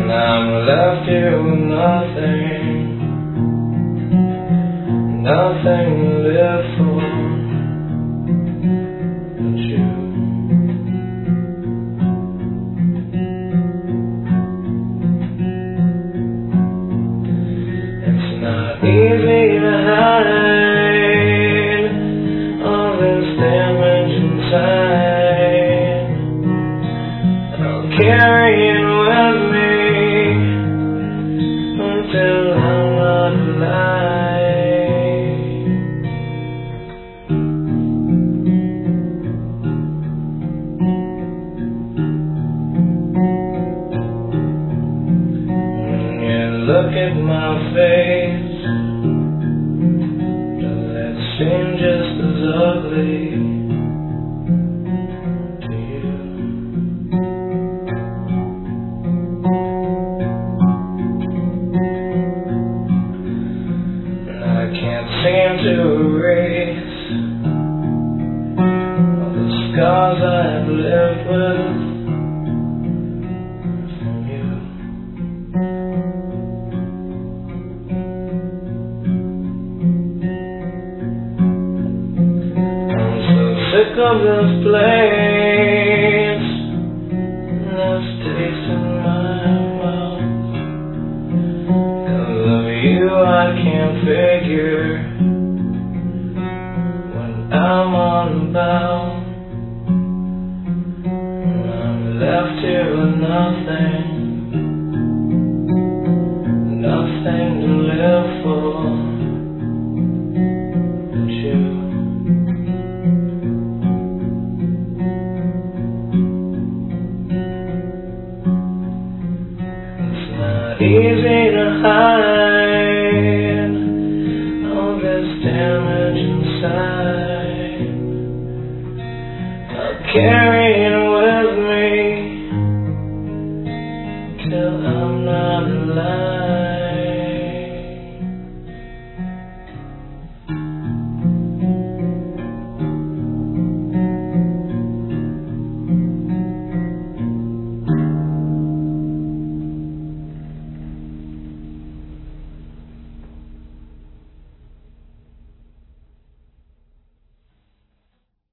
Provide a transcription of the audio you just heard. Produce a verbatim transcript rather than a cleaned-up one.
And I'm left here with nothing, nothing to live for but you. It's not easy to hide all this damage inside. I'll carry it with me until I'm not alive. When you look at my face, does it seem just as ugly to you? I can't seem to erase all the scars I've lived with from you. I'm so sick of this place and this taste in my mouth. 'Cause of you I can't figure what I'm on about. And I'm left here with nothing, nothing to live for but you. It's not easy to hide all this damage inside. I'll carry